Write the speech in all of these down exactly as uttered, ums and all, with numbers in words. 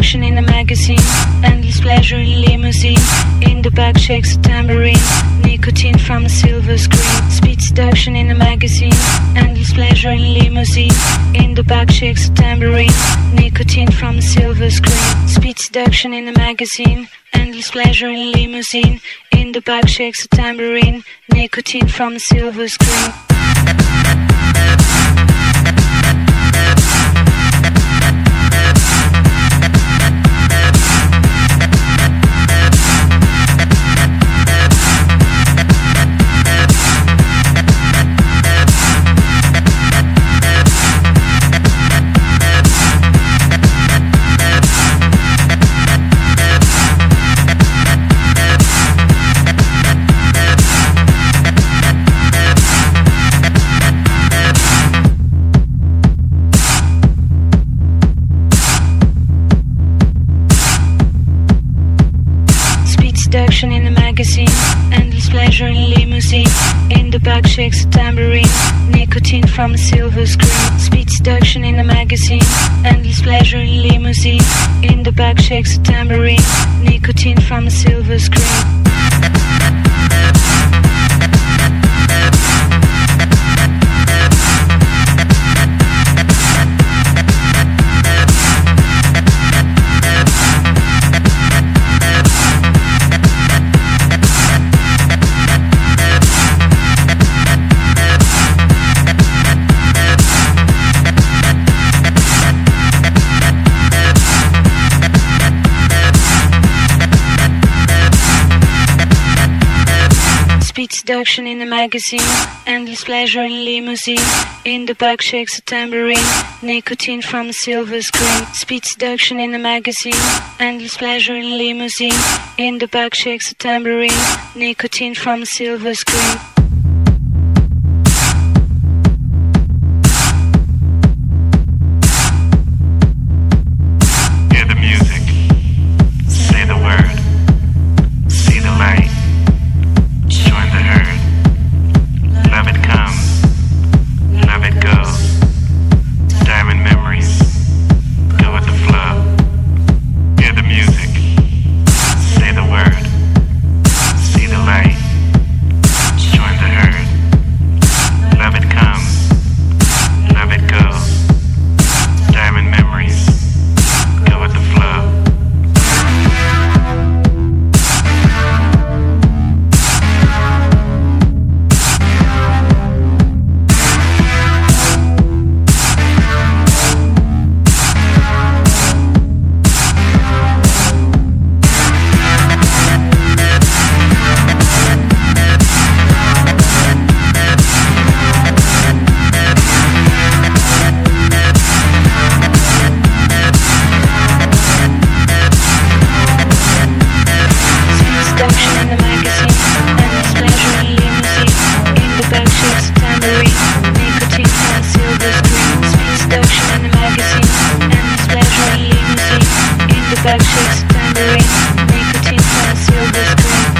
seduction in a magazine, endless pleasure in limousine. In the back shakes a tambourine, nicotine from a silver screen. Speed seduction in a magazine, endless pleasure in limousine. In the back shakes a tambourine, nicotine from a silver screen. Speed seduction in a magazine, endless pleasure in limousine. In the back shakes a tambourine, nicotine from a silver screen. Seduction in a magazine, endless pleasure in limousine. In the back shakes a tambourine, nicotine from a silver screen. Speed seduction in a magazine, endless pleasure in limousine. In the back shakes a tambourine, nicotine from a silver screen. Speed seduction in a magazine, endless pleasure in limousine. In the back shakes a tambourine, nicotine from a silver screen. Speed seduction in a magazine, endless pleasure in limousine. In the back shakes a tambourine, nicotine from a silver screen. Hear the music, say the word, see the light. Join the herd. Love it comes, love it goes. Diamond memories, go with the flow. Hear the music, say the word, see the light. Join the herd. Love it comes, love it goes. Diamond memories, go with the flow. Back shakes a tambourine, nicotine from a silver screen.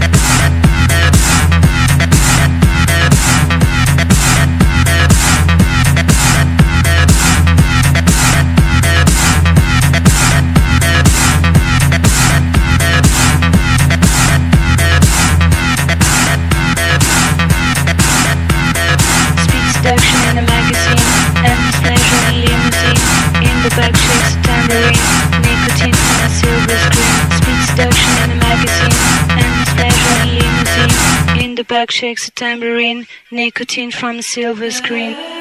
Speed seduction in a magazine, endless pleasure in limousine. In the back shakes a tambourine, nicotine from a silver screen. Speed seduction in a magazine, endless pleasure in limousine. In the back shakes a tambourine, nicotine from a silver screen.